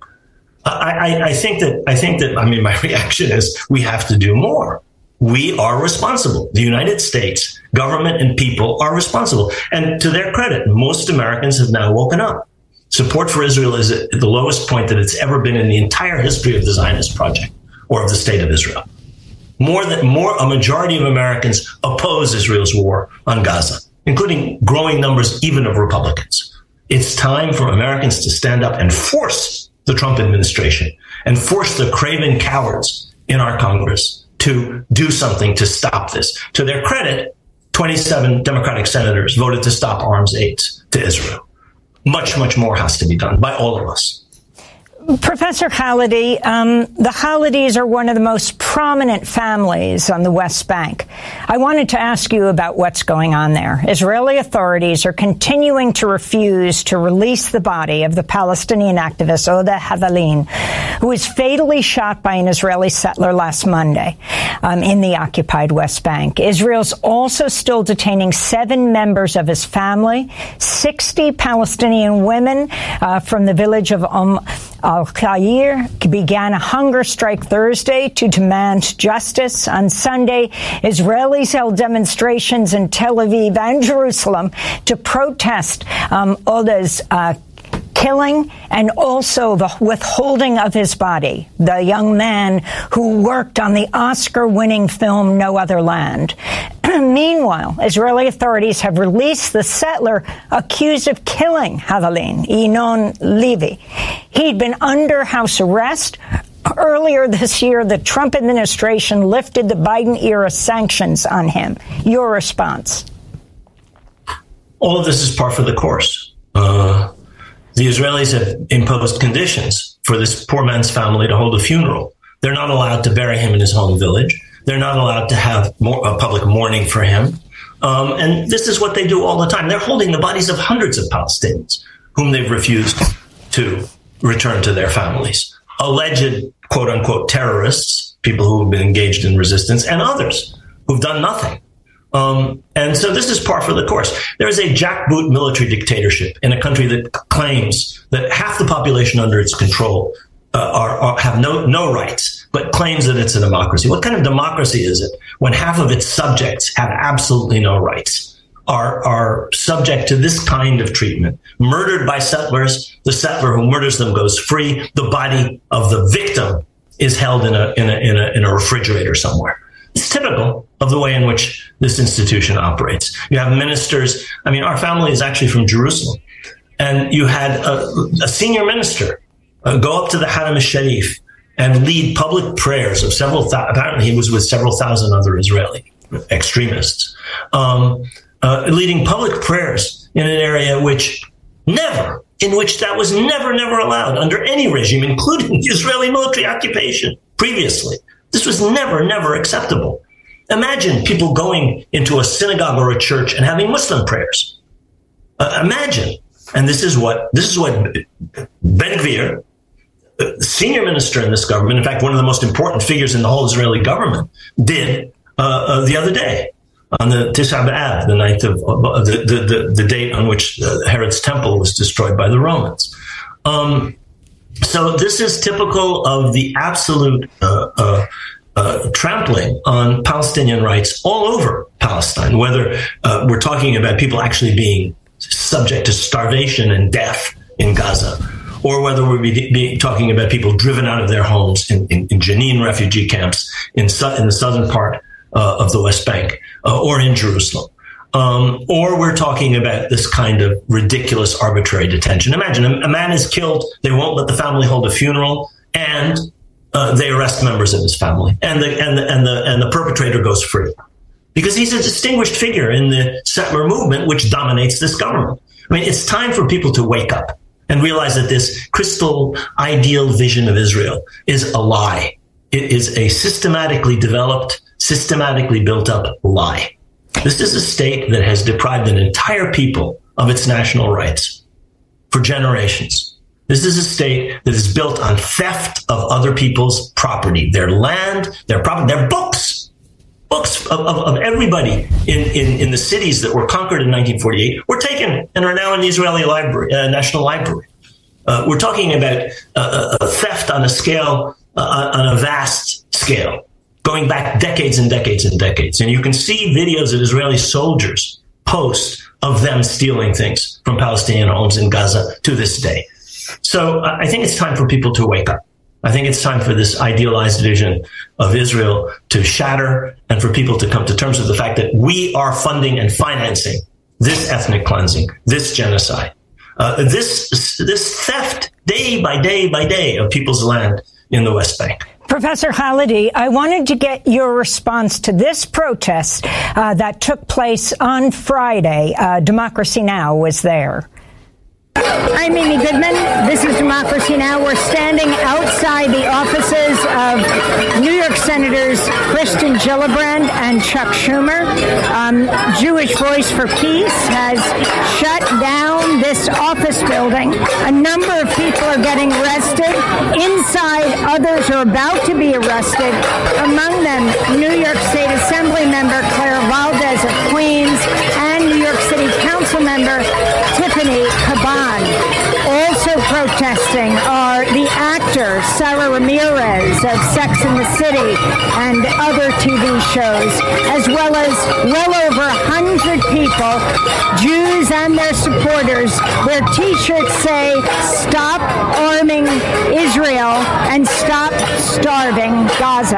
I think that my reaction is we have to do more. We are responsible. The United States government and people are responsible. And to their credit, most Americans have now woken up. Support for Israel is at the lowest point that it's ever been in the entire history of the Zionist project or of the state of Israel. A majority of Americans oppose Israel's war on Gaza, including growing numbers even of Republicans. It's time for Americans to stand up and force the Trump administration and force the craven cowards in our Congress to do something to stop this. To their credit, 27 Democratic senators voted to stop arms aid to Israel. Much, much more has to be done by all of us. Professor Halaty, the Halatys are one of the most prominent families on the West Bank. I wanted to ask you about what's going on there. Israeli authorities are continuing to refuse to release the body of the Palestinian activist Oda Havalin, who was fatally shot by an Israeli settler last Monday in the occupied West Bank. Israel's also still detaining 7 members of his family. 60 Palestinian women from the village of Al-Khayr began a hunger strike Thursday to demand justice. On Sunday, Israelis held demonstrations in Tel Aviv and Jerusalem to protest Oda's killing and also the withholding of his body, the young man who worked on the Oscar-winning film No Other Land. Meanwhile, Israeli authorities have released the settler accused of killing Haviland, Inoon Levy. He'd been under house arrest. Earlier this year, the Trump administration lifted the Biden-era sanctions on him. Your response? All of this is par for the course. The Israelis have imposed conditions for this poor man's family to hold a funeral. They're not allowed to bury him in his home village. They're not allowed to have a public mourning for him. And this is what they do all the time. They're holding the bodies of hundreds of Palestinians whom they've refused to return to their families. Alleged, quote unquote, terrorists, people who have been engaged in resistance, and others who've done nothing. And so this is par for the course. There is a jackboot military dictatorship in a country that claims that half the population under its control have no rights, but claims that it's a democracy. What kind of democracy is it when half of its subjects have absolutely no rights, are subject to this kind of treatment, murdered by settlers? The settler who murders them goes free. The body of the victim is held in a refrigerator somewhere. It's typical of the way in which this institution operates. You have ministers. I mean, our family is actually from Jerusalem. And you had a senior minister go up to the Haram al-Sharif and lead public prayers of apparently he was with several thousand other Israeli extremists, leading public prayers in an area in which that was never allowed under any regime, including the Israeli military occupation previously. This was never acceptable. Imagine people going into a synagogue or a church and having Muslim prayers. Imagine, and this is what Ben-Gvir, senior minister in this government, in fact, one of the most important figures in the whole Israeli government, did the other day on the Tisha B'Av, the night of the date on which Herod's temple was destroyed by the Romans. So this is typical of the absolute trampling on Palestinian rights all over Palestine, whether we're talking about people actually being subject to starvation and death in Gaza, or whether we're talking about people driven out of their homes in Jenin refugee camps in the southern part of the West Bank, or in Jerusalem. Or we're talking about this kind of ridiculous arbitrary detention. Imagine a man is killed, they won't let the family hold a funeral, and they arrest members of his family, and the perpetrator goes free because he's a distinguished figure in the settler movement, which dominates this government. I mean, it's time for people to wake up and realize that this crystal ideal vision of Israel is a lie. It is a systematically developed, systematically built up lie. This is a state that has deprived an entire people of its national rights for generations. This is a state that is built on theft of other people's property, their land, their property, their books of everybody in the cities that were conquered in 1948 were taken and are now in the Israeli library, National Library. We're talking about theft on a vast scale, going back decades and decades and decades. And you can see videos that Israeli soldiers post of them stealing things from Palestinian homes in Gaza to this day. So I think it's time for people to wake up. I think it's time for this idealized vision of Israel to shatter and for people to come to terms with the fact that we are funding and financing this ethnic cleansing, this genocide, this theft day by day of people's land in the West Bank. Professor Halidi, I wanted to get your response to this protest that took place on Friday. Democracy Now! Was there. I'm Amy Goodman. This is Democracy Now! We're standing outside the offices of New York Senators Kirsten Gillibrand and Chuck Schumer. Jewish Voice for Peace has shut down this office building. A number of people are getting arrested. Inside, others are about to be arrested. Among them, New York State Assembly member Claire Valdez of Queens and New York City Council member Tiffany Caban. Also protesting are the actor Sarah Ramirez of Sex and the City and other TV shows, as well as well over 100 people, Jews and their supporters. Their T-shirts say, "Stop arming Israel and stop starving Gaza."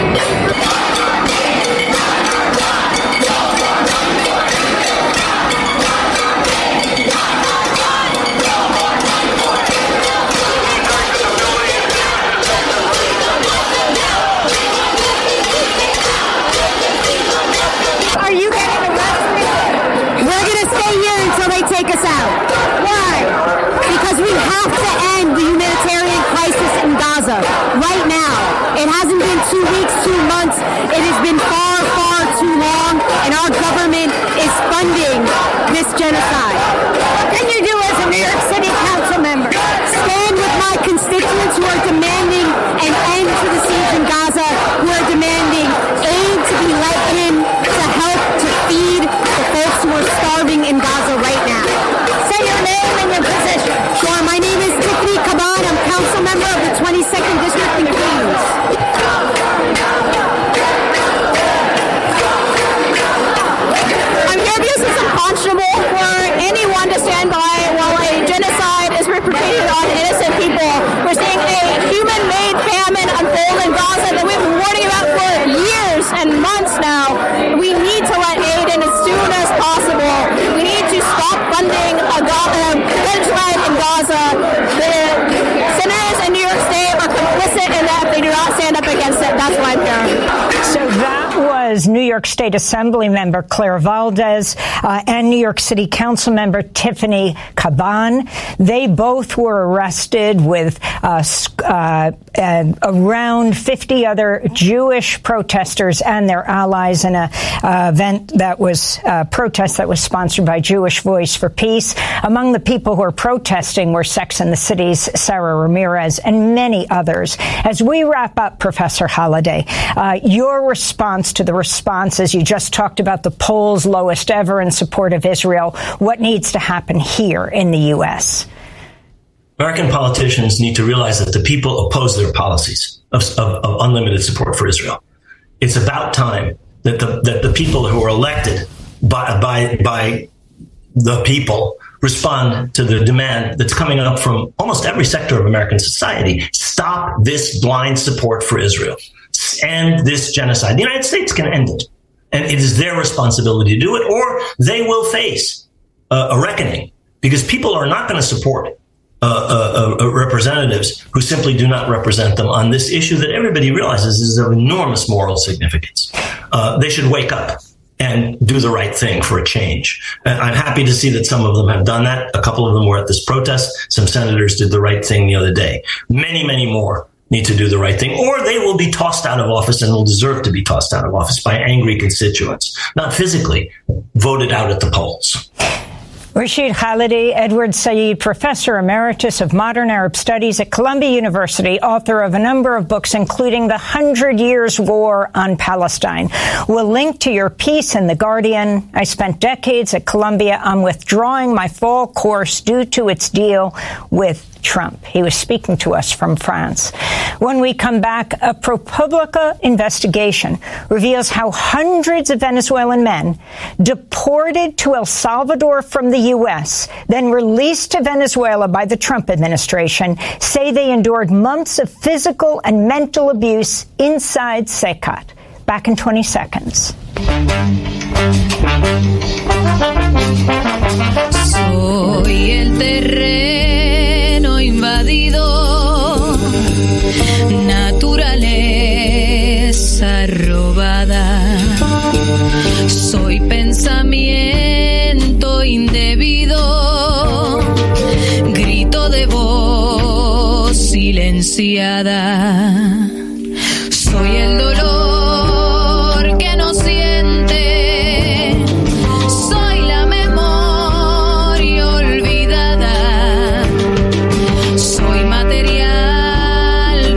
Take us out. Why? Because we have to end the humanitarian crisis in Gaza right now. It hasn't been 2 weeks, 2 months. It has been far, far too long, and our government is funding this genocide. What can you do as a New York City council member? Stand with my constituents who are demanding an end to the siege in Gaza, who are demanding aid to be let in to help to feed the folks who are starving in Gaza right now. Say your name and your position. Sure, my name is Tiffany Kaban. I'm council member of the 22nd District in Queens. I'm here because it's unconscionable for anyone to stand by while a genocide is perpetrated on innocent people. We're seeing a human-made famine unfold in Gaza that we've been warning about for years and months now. We need to let aid in as soon as possible. We need to stop funding a genocide in Gaza. The senators in New York State are complicit in that. They do not stand up against it. That's why I'm here. So that was New York State Assembly member Claire Valdez and New York City Council member Tiffany Kaban. They both were arrested with around 50 other Jewish protesters and their allies in a protest that was sponsored by Jewish Voice for Peace. Among the people who were protesting were Sex and the City's Sarah Ramirez and many others. As we wrap up, Professor Holliday, your response to the responses, you just talked about the polls lowest ever in support of Israel. What needs to happen here in the U.S.? American politicians need to realize that the people oppose their policies of unlimited support for Israel. It's about time that the people who are elected by the people respond to the demand that's coming up from almost every sector of American society. Stop this blind support for Israel. End this genocide. The United States can end it. And it is their responsibility to do it, or they will face a reckoning, because people are not going to support representatives who simply do not represent them on this issue that everybody realizes is of enormous moral significance. They should wake up and do the right thing for a change. And I'm happy to see that some of them have done that. A couple of them were at this protest. Some senators did the right thing the other day. Many, many more need to do the right thing, or they will be tossed out of office and will deserve to be tossed out of office by angry constituents, not physically voted out at the polls. Rashid Khalidi, Edward Said, Professor Emeritus of Modern Arab Studies at Columbia University, author of a number of books, including The 100 Years' War on Palestine. We'll link to your piece in The Guardian. I spent decades at Columbia. I'm withdrawing my fall course due to its deal with Trump. He was speaking to us from France. When we come back, a ProPublica investigation reveals how hundreds of Venezuelan men deported to El Salvador from the U.S., then released to Venezuela by the Trump administration, say they endured months of physical and mental abuse inside CECAT. Back in 20 seconds. Soy el terreno invadido, naturaleza robada. Soy pensamiento indebido, grito de voz silenciada. Soy el dolor que no siente, soy la memoria olvidada, soy material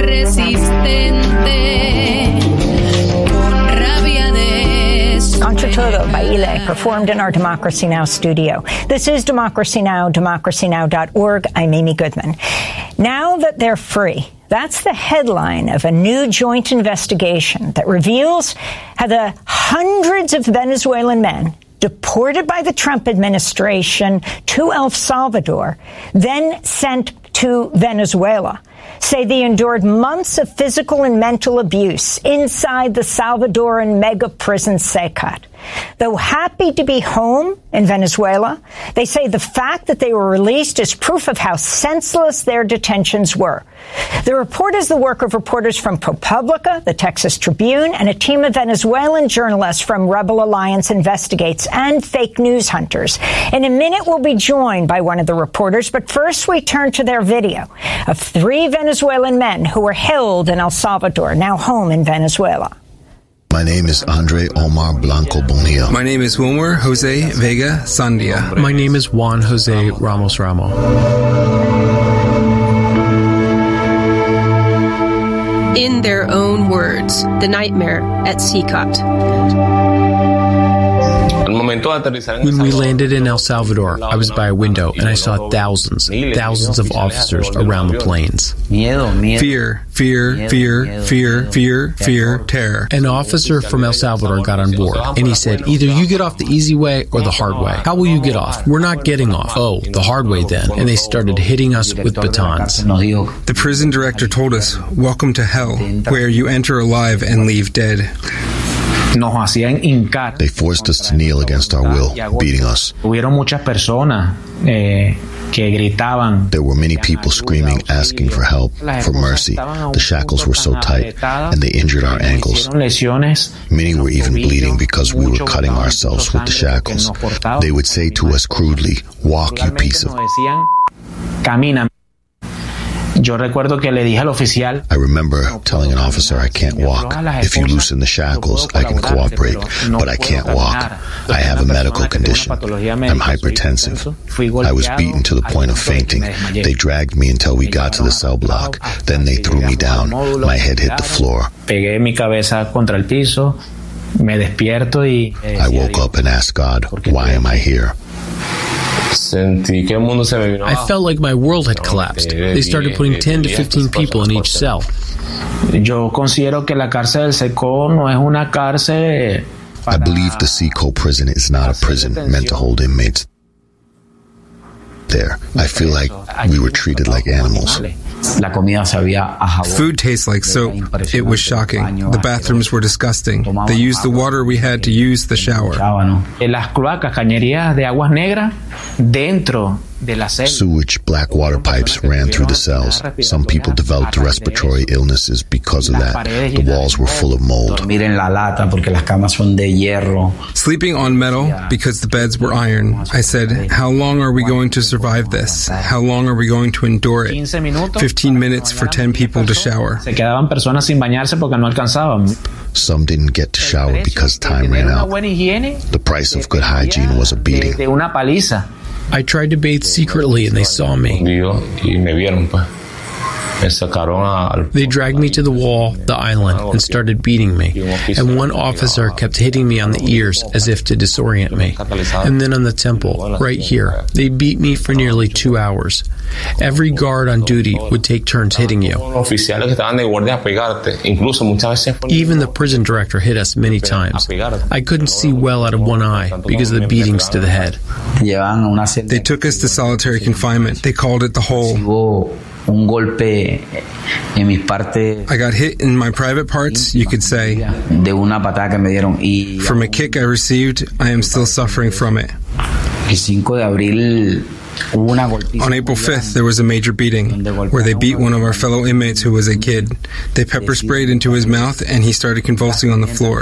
resistente, con rabia de Contra Todo by Ile, performed in our Democracy Now! Studio. This is Democracy Now!, democracynow.org. I'm Amy Goodman. Now that they're free, that's the headline of a new joint investigation that reveals how the hundreds of Venezuelan men deported by the Trump administration to El Salvador, then sent to Venezuela, say they endured months of physical and mental abuse inside the Salvadoran mega prison Secat. Though happy to be home in Venezuela, they say the fact that they were released is proof of how senseless their detentions were. The report is the work of reporters from ProPublica, the Texas Tribune, and a team of Venezuelan journalists from Rebel Alliance Investigates and Fake News Hunters. In a minute, we'll be joined by one of the reporters, but first we turn to their video of 3 Venezuelan men who were held in El Salvador, now home in Venezuela. My name is Andre Omar Blanco Bonilla. My name is Wilmer Jose Vega Sandia. My name is Juan Jose Ramos Ramo. In their own words, the nightmare at Secat. When we landed in El Salvador, I was by a window and I saw thousands of officers around the planes. Fear, fear, fear, fear, fear, fear, terror. An officer from El Salvador got on board and he said, either you get off the easy way or the hard way. How will you get off? We're not getting off. Oh, the hard way then. And they started hitting us with batons. The prison director told us, welcome to hell, where you enter alive and leave dead. They forced us to kneel against our will, beating us. There were many people screaming, asking for help, for mercy. The shackles were so tight, and they injured our ankles. Many were even bleeding because we were cutting ourselves with the shackles. They would say to us crudely, walk, you piece of... I remember telling an officer I can't walk. If you loosen the shackles, I can cooperate, but I can't walk. I have a medical condition. I'm hypertensive. I was beaten to the point of fainting. They dragged me until we got to the cell block. Then they threw me down. My head hit the floor. I woke up and asked God, why am I here? I felt like my world had collapsed. They started putting 10 to 15 people in each cell. I believe the Seco prison is not a prison meant to hold inmates there. I feel like we were treated like animals. Food tastes like soap. It was shocking. The bathrooms were disgusting. They used the water we had to use the shower. Sewage, black water pipes ran through the cells. Some people developed respiratory illnesses because of that. The walls were full of mold. Sleeping on metal because the beds were iron. I said, how long are we going to survive this? How long are we going to endure it? 15 minutes for 10 people to shower. Some didn't get to shower because time ran out. The price of good hygiene was a beating. I tried to bathe secretly and they saw me. They dragged me to the wall, the island, and started beating me. And one officer kept hitting me on the ears as if to disorient me. And then on the temple, right here, they beat me for nearly 2 hours. Every guard on duty would take turns hitting you. Even the prison director hit us many times. I couldn't see well out of one eye because of the beatings to the head. They took us to solitary confinement. They called it the hole. I got hit in my private parts, you could say. From a kick I received, I am still suffering from it. On April 5th, there was a major beating where they beat one of our fellow inmates who was a kid. They pepper sprayed into his mouth and he started convulsing on the floor.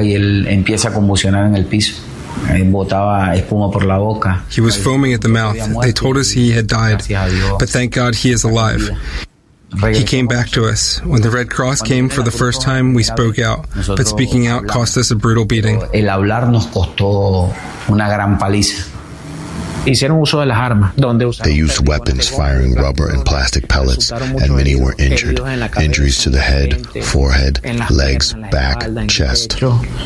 He was foaming at the mouth. They told us he had died, but thank God he is alive. He came back to us. When the Red Cross came for the first time, we spoke out, but speaking out cost us a brutal beating. They used weapons firing rubber and plastic pellets, and many were injured. Injuries to the head, forehead, legs, back, chest.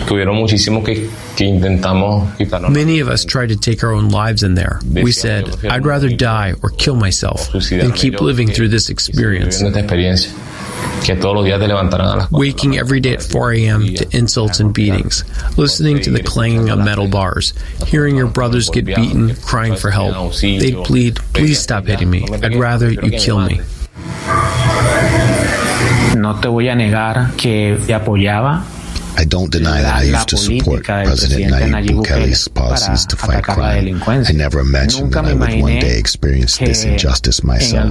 Many of us tried to take our own lives in there. We said, I'd rather die or kill myself than keep living through this experience. Waking every day at 4 a.m. to insults and beatings, listening to the clanging of metal bars, hearing your brothers get beaten, crying for help. They'd plead, please stop hitting me. I'd rather you kill me. I don't deny that I used to support President Nayib Bukele's policies to fight crime. I never imagined that I would one day experience this injustice myself.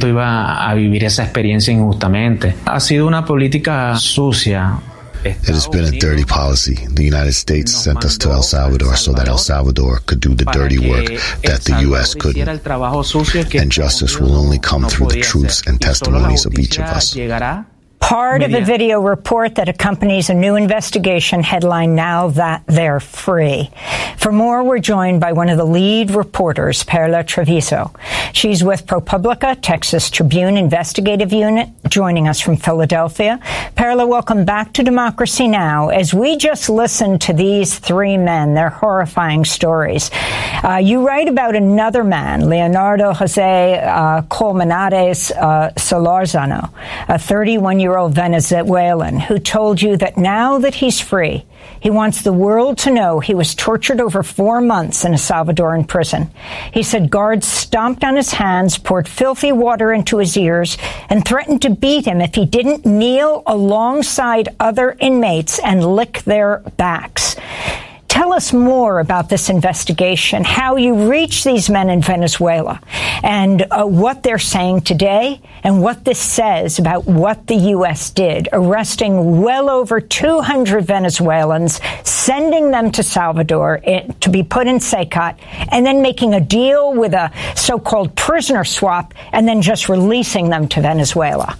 It has been a dirty policy. The United States sent us to El Salvador so that El Salvador could do the dirty work that the U.S. couldn't. And justice will only come through the truths and testimonies of each of us. Part of a video report that accompanies a new investigation headline, Now That They're Free. For more, we're joined by one of the lead reporters, Perla Treviso. She's with ProPublica, Texas Tribune Investigative Unit, joining us from Philadelphia. Perla, welcome back to Democracy Now! As we just listened to these three men, their horrifying stories, you write about another man, Leonardo Jose Colmenares Solorzano, a 31-year-old Venezuelan who told you that now that he's free, he wants the world to know he was tortured over 4 months in a Salvadoran prison. He said guards stomped on his hands, poured filthy water into his ears, and threatened to beat him if he didn't kneel alongside other inmates and lick their backs. Tell us more about this investigation, how you reached these men in Venezuela, and what they're saying today, and what this says about what the U.S. did, arresting well over 200 Venezuelans, sending them to Salvador to be put in SECOT, and then making a deal with a so-called prisoner swap, and then just releasing them to Venezuela.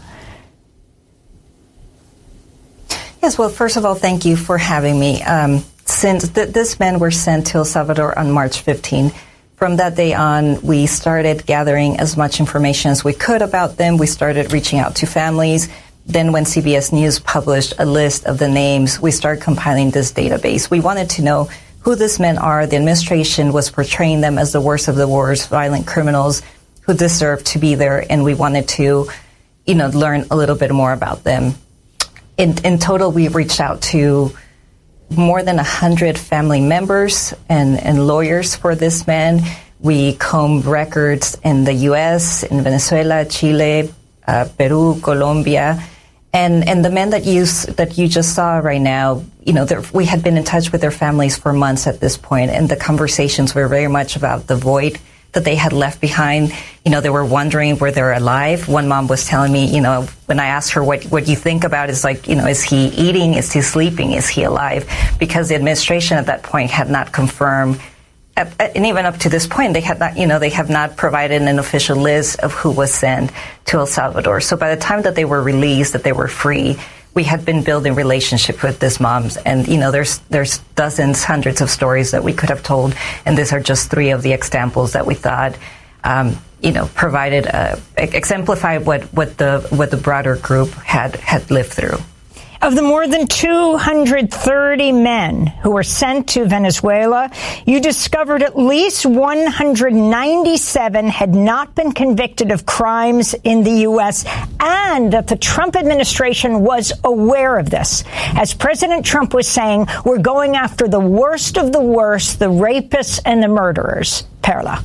Yes, well, first of all, thank you for having me. Since these men were sent to El Salvador on March 15, from that day on, we started gathering as much information as we could about them. We started reaching out to families. Then when CBS News published a list of the names, we started compiling this database. We wanted to know who these men are. The administration was portraying them as the worst of the worst, violent criminals who deserve to be there, and we wanted to, learn a little bit more about them. In total, we reached out to more than 100 family members and lawyers for this man. We combed records in the U.S., in Venezuela, Chile, Peru, Colombia, and the men that you just saw right now. We had been in touch with their families for months at this point, and the conversations were very much about the void that they had left behind. They were wondering were they alive. One mom was telling me, when I asked her what you think about, is like, is he eating? Is he sleeping? Is he alive? Because the administration at that point had not confirmed, and even up to this point, they had not, they have not provided an official list of who was sent to El Salvador. So by the time that they were released, that they were free, we had been building relationship with these moms, and there's dozens, hundreds of stories that we could have told, and these are just three of the examples that we thought, provided exemplified what the broader group had lived through. Of the more than 230 men who were sent to Venezuela, you discovered at least 197 had not been convicted of crimes in the U.S., and that the Trump administration was aware of this. As President Trump was saying, we're going after the worst of the worst, the rapists and the murderers. Perla.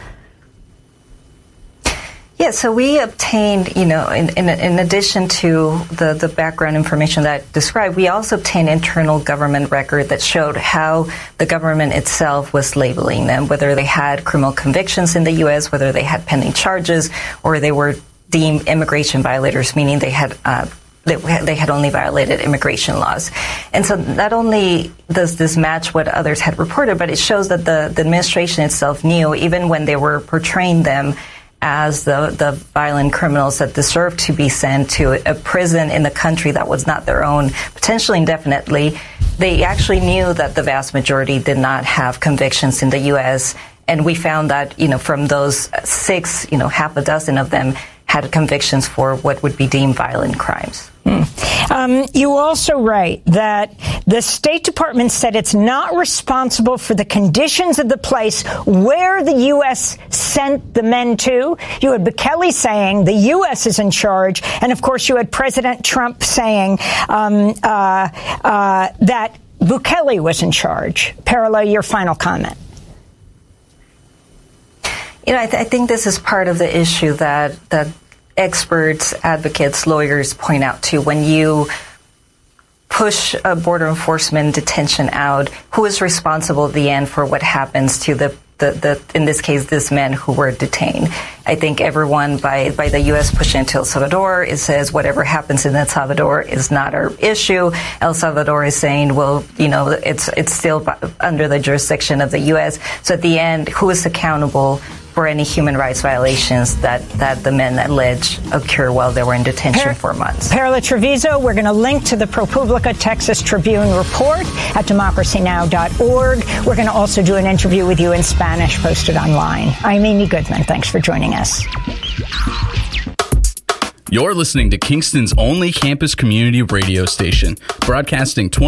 Yeah, so we obtained, in addition to the background information that I described, we also obtained internal government record that showed how the government itself was labeling them, whether they had criminal convictions in the U.S., whether they had pending charges, or they were deemed immigration violators, meaning they had only violated immigration laws. And so not only does this match what others had reported, but it shows that the administration itself knew, even when they were portraying them as the violent criminals that deserve to be sent to a prison in a country that was not their own, potentially indefinitely, they actually knew that the vast majority did not have convictions in the U.S., And we found that, from those 6, half a dozen of them had convictions for what would be deemed violent crimes. You also write that the State Department said it's not responsible for the conditions of the place where the U.S. sent the men to. You had Bukele saying the U.S. is in charge. And, of course, you had President Trump saying that Bukele was in charge. Perla, your final comment. I think this is part of the issue that experts, advocates, lawyers point out too. When you push a border enforcement detention out, who is responsible at the end for what happens to the in this case, these men who were detained? I think everyone by the U.S. pushing to El Salvador, it says whatever happens in El Salvador is not our issue. El Salvador is saying, well, it's still under the jurisdiction of the U.S. So at the end, who is accountable for any human rights violations that the men allege occur while they were in detention for months? Perla Trevizo, we're going to link to the ProPublica Texas Tribune report at democracynow.org. We're going to also do an interview with you in Spanish posted online. I'm Amy Goodman. Thanks for joining us. You're listening to Kingston's only campus community radio station, broadcasting